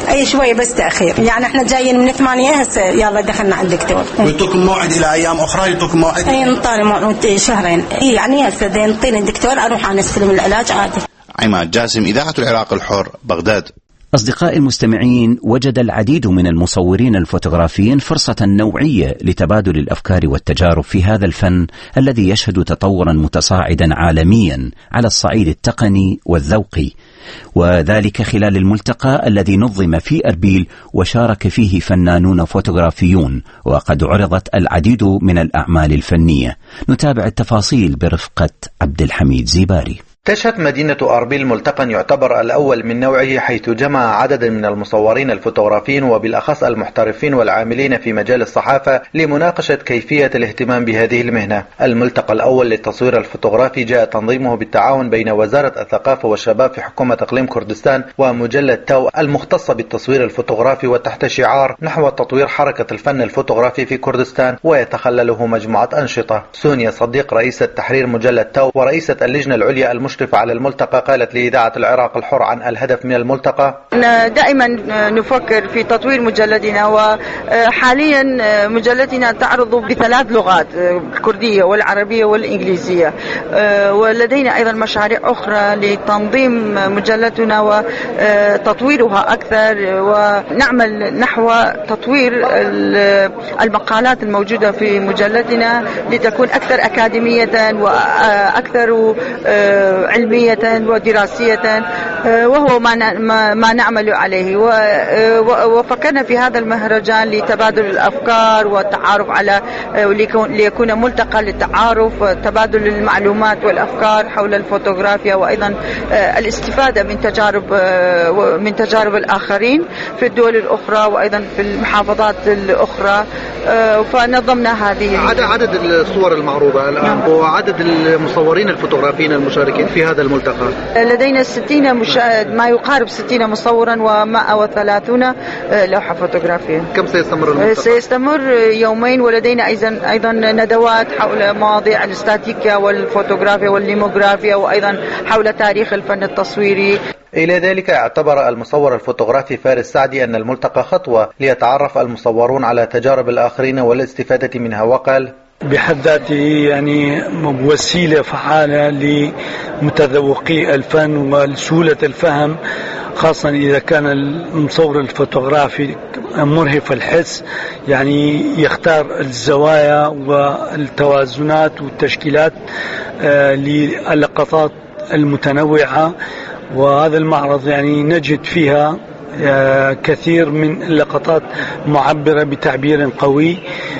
اي شويه بس تاخير، يعني احنا جايين من ثمانية هسه يلا دخلنا على الدكتور. يعطوكم موعد الى ايام اخرى؟ يعطوكم موعد؟ اي نطالع موعد شهرين، يعني هسه ينطيني الدكتور اروح انا استلم العلاج عادي. عماد جاسم، إذاعة العراق الحر، بغداد. أصدقائي المستمعين، وجد العديد من المصورين الفوتوغرافيين فرصة نوعية لتبادل الأفكار والتجارب في هذا الفن الذي يشهد تطورا متصاعدا عالميا على الصعيد التقني والذوقي، وذلك خلال الملتقى الذي نظم في أربيل وشارك فيه فنانون فوتوغرافيون، وقد عرضت العديد من الأعمال الفنية. نتابع التفاصيل برفقة عبد الحميد زيباري. تشهد مدينة أربيل ملتقى يعتبر الأول من نوعه، حيث جمع عدد من المصورين الفوتوغرافيين وبالأخص المحترفين والعاملين في مجال الصحافة لمناقشة كيفية الاهتمام بهذه المهنة. الملتقى الأول للتصوير الفوتوغرافي جاء تنظيمه بالتعاون بين وزارة الثقافة والشباب في حكومة إقليم كردستان ومجلة تاو المختصة بالتصوير الفوتوغرافي، وتحت شعار نحو تطوير حركة الفن الفوتوغرافي في كردستان، ويتخلله مجموعة أنشطة. سونيا صديق رئيسة تحرير مجلة تاو ورئيسة اللجنة العليا المشرفة على الملتقى قالت لإذاعة العراق الحر عن الهدف من الملتقى. دائما نفكر في تطوير مجلدنا، وحاليا مجلدنا تعرض بثلاث لغات، الكردية والعربية والإنجليزية، ولدينا أيضا مشاريع أخرى لتنظيم مجلتنا وتطويرها أكثر، ونعمل نحو تطوير المقالات الموجودة في مجلتنا لتكون أكثر أكاديمية وأكثر علمية ودراسية، وهو ما ما نعمل عليه. وفكرنا في هذا المهرجان لتبادل الأفكار والتعارف على ليكون ملتقى للتعارف وتبادل المعلومات والأفكار حول الفوتوغرافيا، وأيضا الاستفادة من تجارب من تجارب الآخرين في الدول الأخرى وأيضا في المحافظات الأخرى. فنظمنا هذه عدد عدد الصور المعروضة الآن وعدد المصورين الفوتوغرافيين المشاركين في هذا الملتقى. لدينا ستين مشاهد، ما يقارب ستين مصورا ومائة وثلاثين لوحة فوتوغرافية. كم سيستمر الملتقى؟ سيستمر يومين، ولدينا أيضا أيضا ندوات حول مواضيع الاستاتيكا والفوتوغرافيا والليموغرافيا، وأيضا حول تاريخ الفن التصويري. إلى ذلك اعتبر المصور الفوتوغرافي فارس سعدي أن الملتقى خطوة ليتعرف المصورون على تجارب الآخرين والاستفادة منها، وقال: بحد ذاته يعني وسيلة فعالة لمتذوقي الفن وسهولة الفهم، خاصة إذا كان المصور الفوتوغرافي مرهف الحس، يعني يختار الزوايا والتوازنات والتشكيلات للقطات المتنوعة. وهذا المعرض يعني نجد فيها كثير من اللقطات معبرة بتعبير قوي،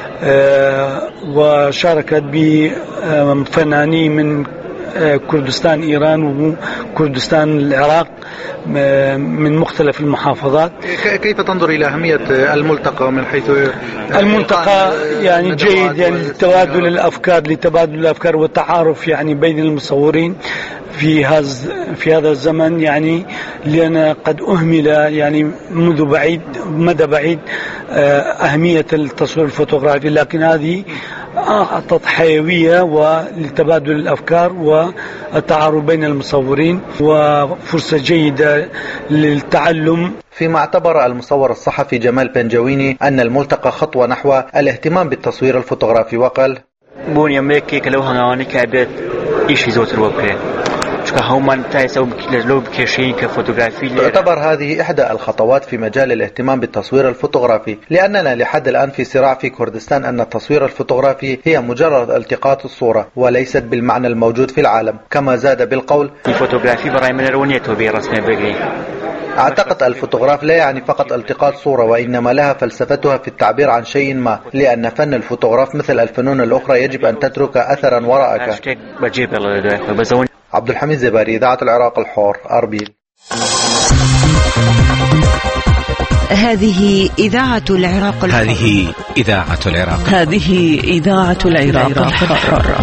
وشاركت بفنانين من كردستان إيران وكردستان العراق من مختلف المحافظات. كيف تنظر إلى أهمية الملتقى من حيث الملتقى؟ يعني جيد، يعني لتبادل الأفكار لتبادل الأفكار والتعارف يعني بين المصورين في هذا في هذا الزمن، يعني لأن قد أهمل يعني منذ بعيد مدى بعيد أهمية التصوير الفوتوغرافي، لكن هذه أعطت حيوية ولتبادل الأفكار والتعارف بين المصورين وفرصة جيدة للتعلم. فيما اعتبر المصور الصحفي جمال بنجويني أن الملتقى خطوة نحو الاهتمام بالتصوير الفوتوغرافي، وقال: بون يملكي كلو هنغاني كعبت إيشي زوتر وبكي تعتبر هذه إحدى الخطوات في مجال الاهتمام بالتصوير الفوتوغرافي، لأننا لحد الآن في صراع في كردستان أن التصوير الفوتوغرافي هي مجرد التقاط الصورة وليست بالمعنى الموجود في العالم. كما زاد بالقول: الفوتوغرافي براي من رونيته برسمه بقري. أعتقد الفوتوغراف لا يعني فقط التقاط صورة، وإنما لها فلسفتها في التعبير عن شيء ما، لأن فن الفوتوغراف مثل الفنون الأخرى يجب أن تترك أثرا وراءك. عبد الحميد زيباري، إذاعة العراق الحر، أربيل. هذه إذاعة العراق الحر. هذه إذاعة العراق. هذه إذاعة العراق الحر.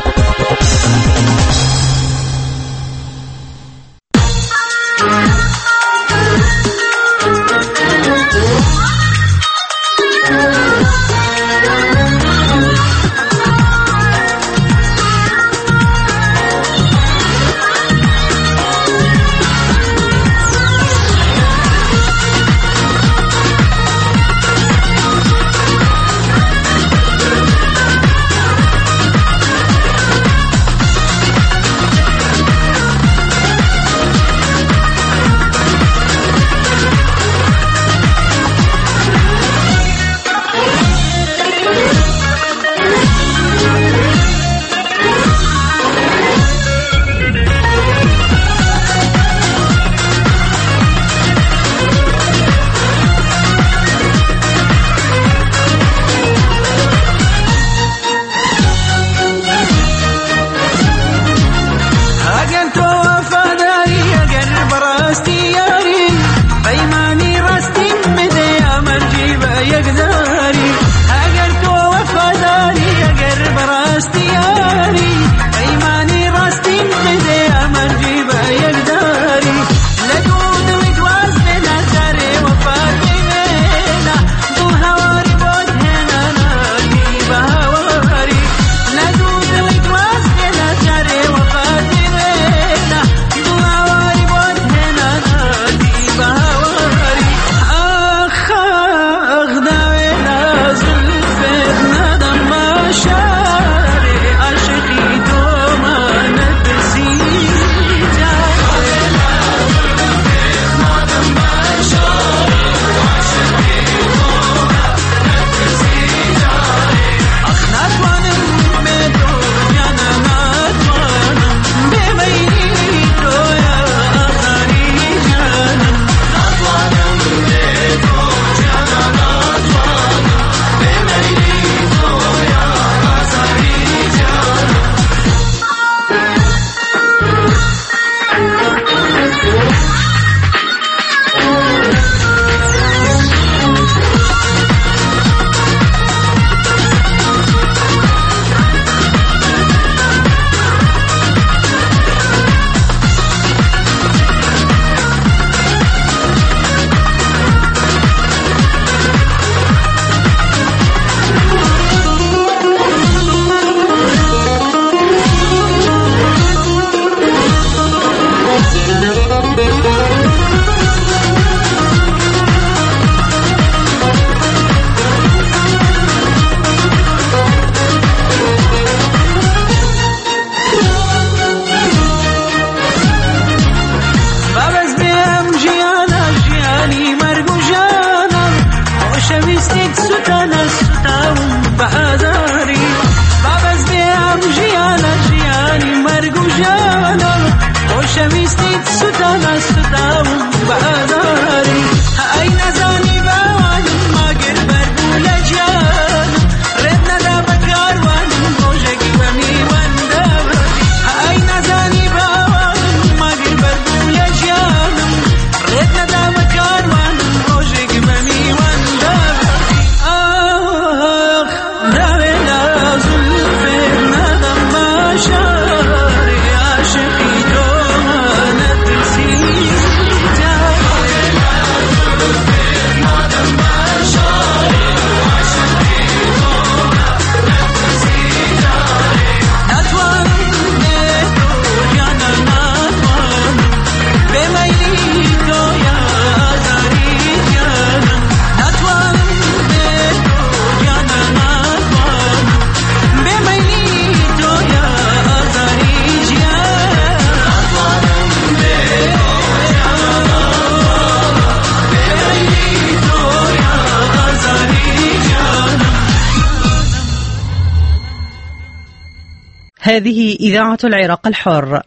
هذه إذاعة العراق الحر.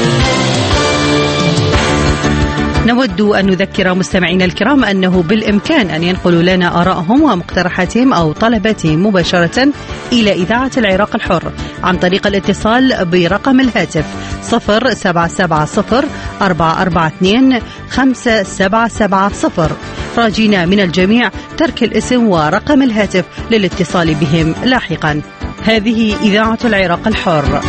نود أن نذكر مستمعينا الكرام أنه بالإمكان أن ينقلوا لنا آرائهم ومقترحاتهم أو طلباتهم مباشرة إلى إذاعة العراق الحر عن طريق الاتصال برقم الهاتف صفر سبعة سبعة صفر أربعة أربعة اثنين خمسة سبعة سبعة صفر، راجينا من الجميع ترك الاسم ورقم الهاتف للاتصال بهم لاحقا. هذه إذاعة العراق الحر.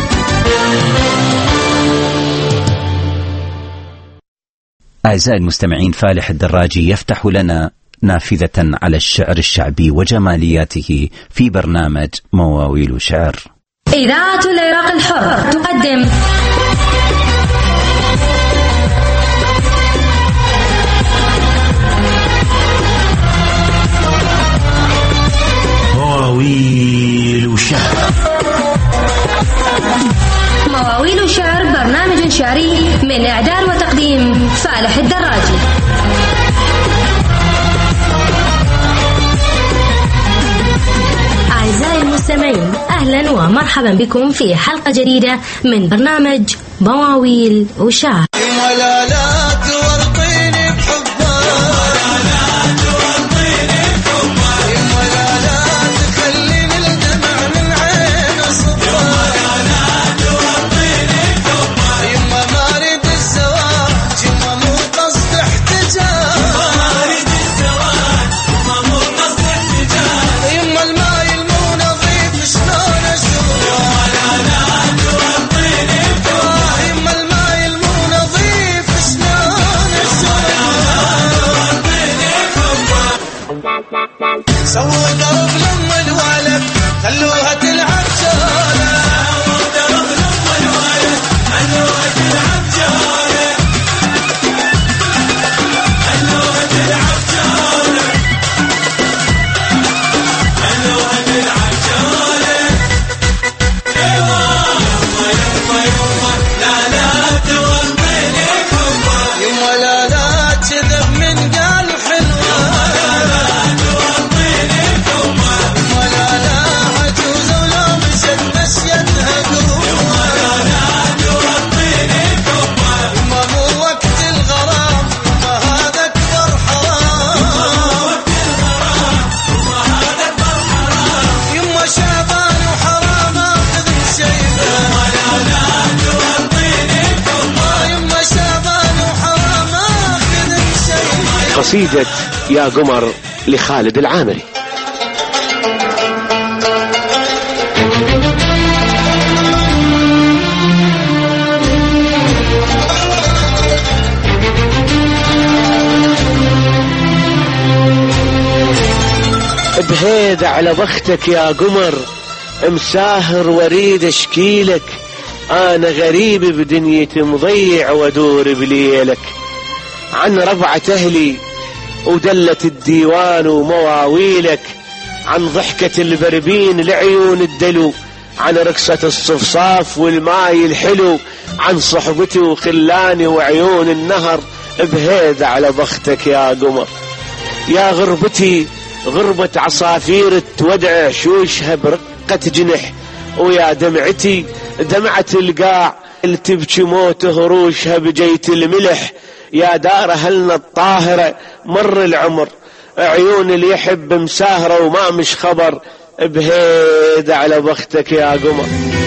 أعزائي المستمعين، فالح الدراجي يفتح لنا نافذة على الشعر الشعبي وجمالياته في برنامج مواويل شعر. إذاعة العراق الحر تقدم مواويل شعر. مواويل شعر برنامج شعري من إعداد وتقديم فالح الدراجي. أعزائي المستمعين، أهلا ومرحبا بكم في حلقة جديدة من برنامج مواويل وشعر. يما الماي المو نظيف شلون اشوف قصيدة يا قمر لخالد العامري. بهيد على بختك يا قمر مساهر وريد اشكيلك، انا غريب بدنيتي مضيع وادور بليلك، عن ربعة اهلي ودلة الديوان ومواويلك، عن ضحكة البربين لعيون الدلو، عن رقصة الصفصاف والماي الحلو، عن صحبتي وخلاني وعيون النهر. بهيد على بختك يا قمر يا غربتي غربة عصافير تودع شوشها برقة جنح، ويا دمعتي دمعة القاع اللي تبكي موت هروشها بجيت الملح، يا دار أهلنا الطاهرة مر العمر عيون اللي يحب مساهرة وما مش خبر. بهيد على بختك يا قمر.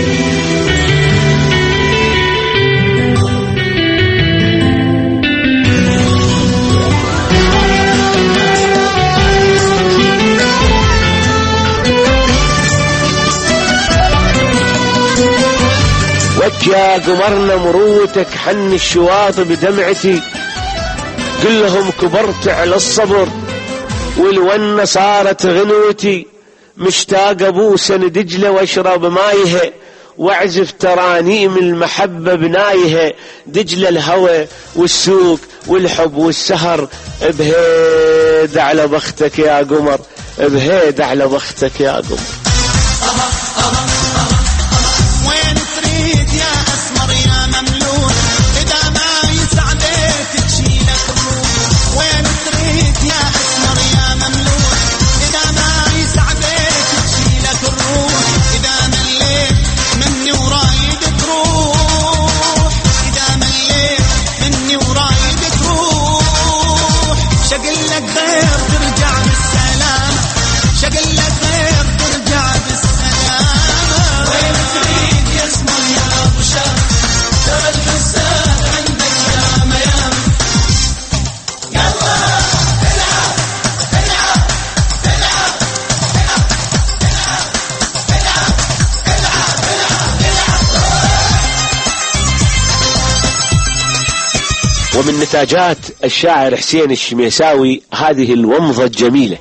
وك يا قمرنا مروتك حن الشواطئ بدمعتي، قل لهم كبرت على الصبر والونة صارت غنوتي، مشتاق ابوسن دجلة واشرب مايها واعزف ترانيم المحبة بنايها، دجلة الهوى والسوق والحب والسهر. بهيد على بختك يا قمر، بهيد على بختك يا قمر. ومن نتاجات الشاعر حسين الشميساوي هذه الومضة الجميلة.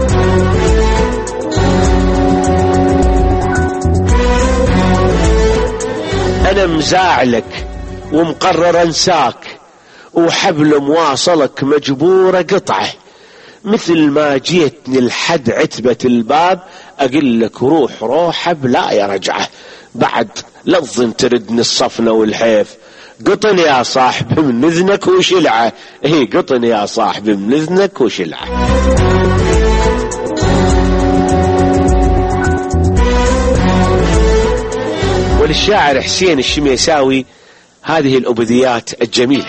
أنا مزاعلك ومقرر أنساك، وحبل مواصلك مجبورة قطعه، مثل ما جيتني لحد عتبة الباب أقول لك روح روح بلا يرجعه، بعد لا تظن تردني الصفنة والحيف، قطن يا صاحب من اذنك وشلعه. ايه قطن يا صاحب من اذنك وشلعه. وللشاعر حسين الشميساوي هذه الأبديات الجميلة.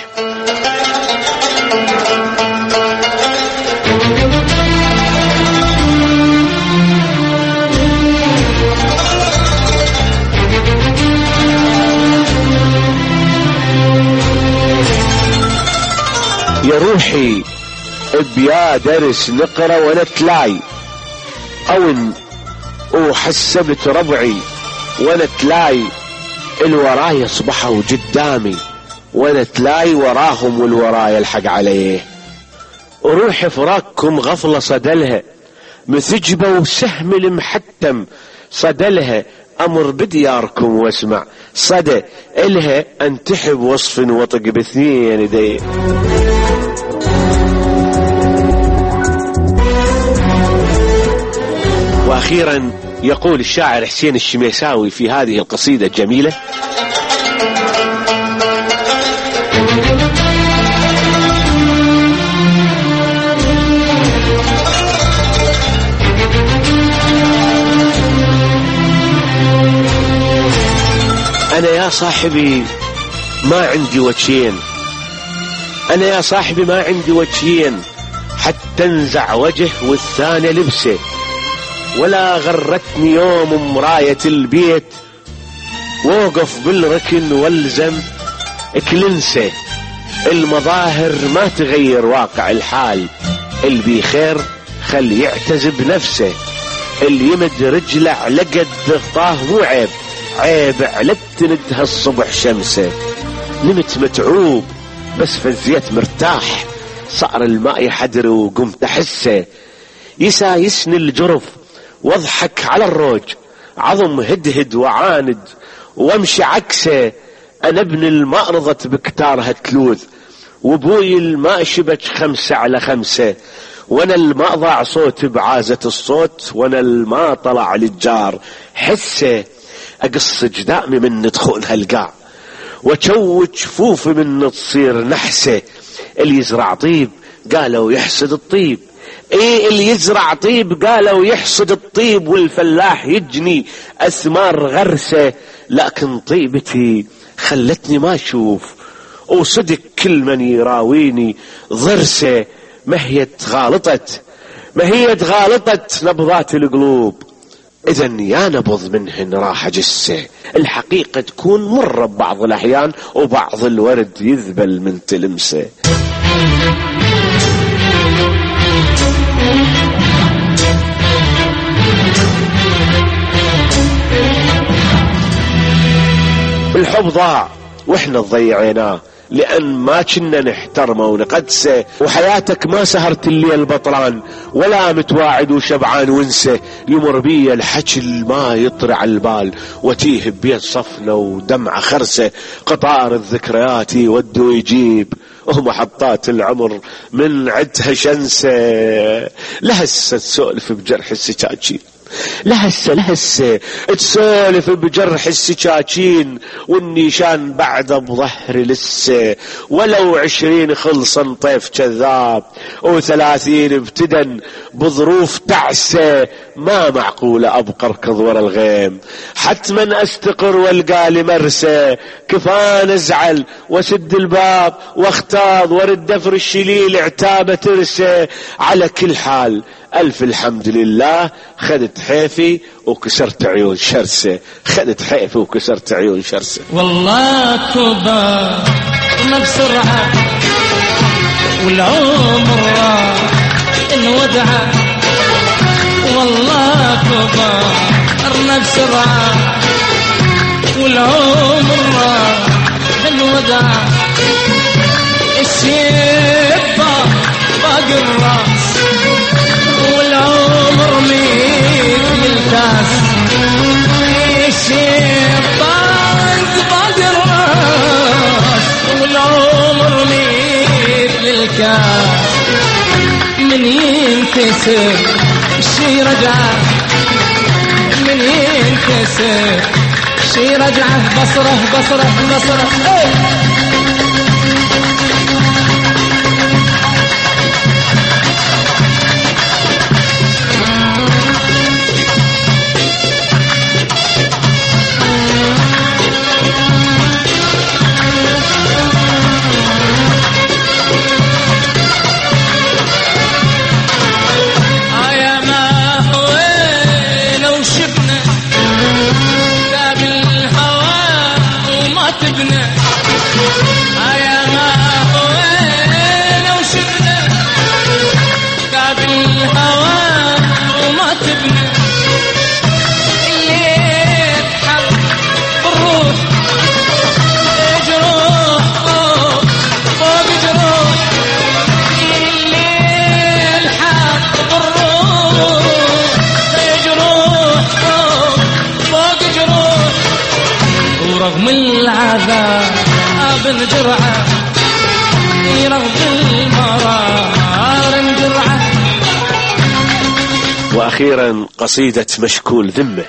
يا روحي بيا درس نقرا ونتلاي، او وحسبت ربعي ونتلاي، الوراي اصبحوا قدامي ونتلاي وراهم والوراي الحق عليه. روحي فراقكم غفلة صدلها، مثجبة وسهم المحتم صدلها، امر بدياركم واسمع صدى الها، انتحب وصف وطق باثنين يديه. واخيرا يقول الشاعر حسين الشميساوي في هذه القصيدة الجميلة: أنا يا صاحبي ما عندي وجهين، أنا يا صاحبي ما عندي وجهين، حتى انزع وجه والثاني لبسه، ولا غرتني يوم مراية البيت، ووقف بالركن والزم كلنسه، المظاهر ما تغير واقع الحال، اللي بيه خير خل يعتز بنفسه، اللي يمد رجله على قد ضغطاه مو عيب، عيب على تندها الصبح شمسه. نمت متعوب بس فزيت مرتاح، صار الماء يحدر وقمت احسه. يسايسني الجرف واضحك على الروج، عظم هدهد وعاند وامشي عكسه. انا ابن الماء رضت بكتارها تلوذ، وابوي الماء شبك خمسة على خمسة. وانا الماء ضاع صوت بعازة الصوت، وانا الماء طلع للجار حسه. اقص جدامي من دخولها القاع، وشوج جفوفي من تصير نحسه. اللي يزرع طيب قالوا يحصد الطيب، ايه اللي يزرع طيب قالوا يحصد الطيب. والفلاح يجني اثمار غرسه، لكن طيبتي خلتني ما اشوف، وصدق كل من يراويني ضرسه. ما هي تغالطت ما هي تغالطت نبضات القلوب، اذا يا نبض منهن راح جسه. الحقيقة تكون مرة ببعض الاحيان، وبعض الورد يذبل من تلمسه. الحب ضاع واحنا ضيعيناه، لأن ما كنا نحترمه ونقدسه. وحياتك ما سهرت الليل بطلان، ولا متواعد وشبعان ونسه. يمر بي الحكي ما يطرع البال، وتيه بيت صفنه ودمعة خرسه. قطار الذكريات يود ويجيب، ومحطات العمر من عدها شنسه. لهسه تسولف بجرح السكاكين، لهسه لهسه تسولف بجرح السكاكين. والنيشان بعده بظهري لسه، ولو عشرين خلصا طيف كذاب، وثلاثين ابتدن بظروف تعسه. ما معقولة ابقى اركض ورا الغيم، حتما استقر والقى لي مرسى. كفان ازعل واسد الباب واختاض ورد دفر الشليل عتابة ترسى. على كل حال الف الحمد لله، خدت حيفي وكسرت عيون شرسه، خدت حيفي وكسرت عيون شرسه. والله كبرنا بسرعة والعمر راح انودع. والله كبرنا بسرعة والعمر راح انودع. الشيبة باقي الراس والعمر مثل الكاس. الشيطان باقي الراس والعمر مثل الكاس. من ينكسر شي رجعه، من ينكسر شي رجعه. بصره بصره بصره ايه. رغم العذاب نجرعه، رغم المرار نجرعه. واخيرا قصيدة مشكول ذمه.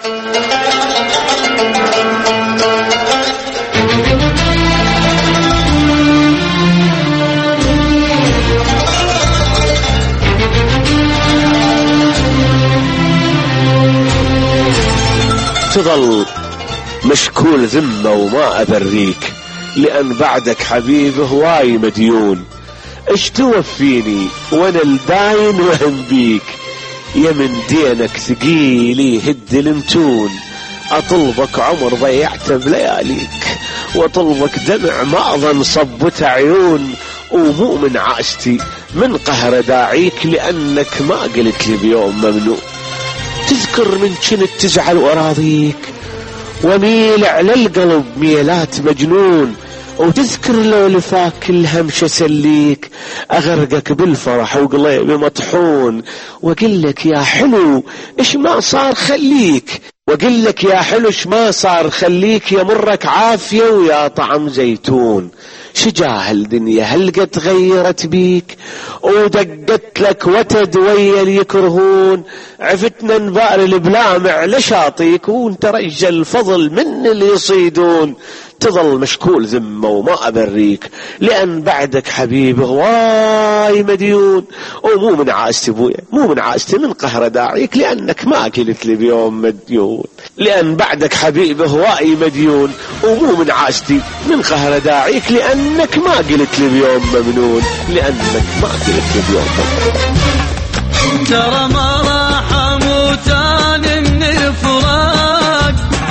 تظل مشكول ذمة وما أبريك، لأن بعدك حبيب هواي مديون. اش توفيني وانا الداين وهم بيك، يا من دينك ثقيلي هد المتون. اطلبك عمر ضيعته بلياليك، واطلبك دمع ما اظن صبت عيون. ومو من عاستي من قهر داعيك لأنك ما قلت لي بيوم ممنوع. تذكر من كنت تزعل وأراضيك وميل على القلب ميلات مجنون، وتذكر لو لفاك كل همشة سليك أغرقك بالفرح وقلبي مطحون، وقل لك يا حلو إيش ما صار خليك، وقل لك يا حلو إيش ما صار خليك، يا مرك عافية ويا طعم زيتون. شجاه الدنيا هل قد تغيرت بيك ودقت لك وتد ويا اللي يكرهون، عفتنا نبار البلامع لشاطيك وانت رجل فضل من اللي يصيدون. تظل مشكول ذمة وما أبريك لأن بعدك حبيب هواي مديون، ومو من عاستي بويا مو من عاستي من قهر داعيك لأنك ما قلت لي بيوم مديون، لأن بعدك حبيب هواي مديون، ومو من عاستي من قهر داعيك لأنك ما قلت لي بيوم ممنون، لأنك ما قلت لي بيوم ممنون. ترى ما راح أموتان من الفراق،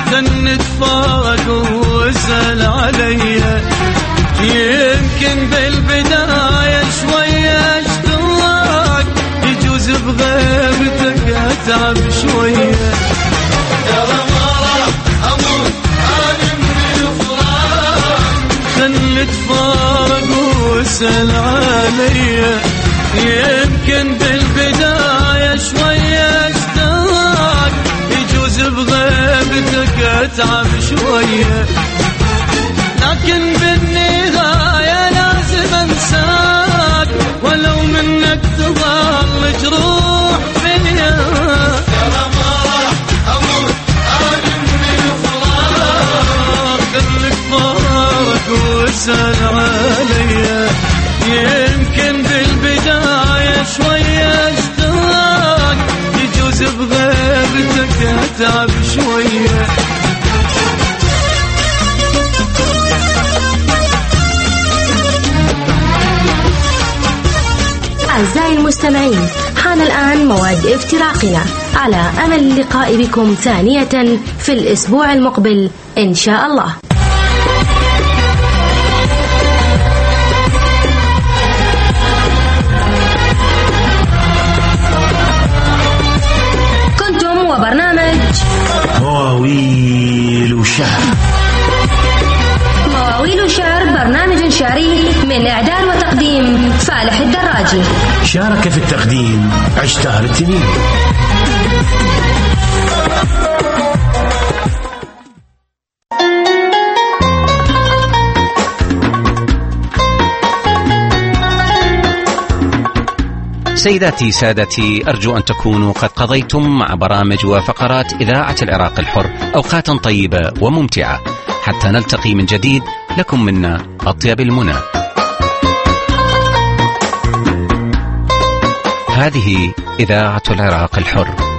نتفارق واسأل عليا، يمكن بالبداية شوية اشتراك، يجوز بغيبتك اتعب شوية. ترى ما راح اموت انا من الفراق، خل نتفارق واسأل عليا، يمكن بالبداية شوية اشتراك، يجوز بغيبتك اتعب شوية، لكن بالنهاية لازم انساك ولو منك تظل جروح فيا. ترى ما راح اموت انا من الفراق، خليك فارق واسأل عليا، يمكن بالبداية شوية اشتراك، يجوز بغيبتك اتعب شوية. أعزائي المستمعين، حان الآن موعد افتراقنا، على أمل اللقاء بكم ثانية في الأسبوع المقبل إن شاء الله. كنتم وبرنامج مواويل شهر. مواويل شهر برنامج شعري من إعداد وتقديم فالح الدراجي. شارك في التقديم عشتار التميمي. سيداتي سادتي، أرجو أن تكونوا قد قضيتم مع برامج وفقرات إذاعة العراق الحر أوقاتا طيبة وممتعة، حتى نلتقي من جديد. لكم منا أطيب المنى. هذه إذاعة العراق الحر.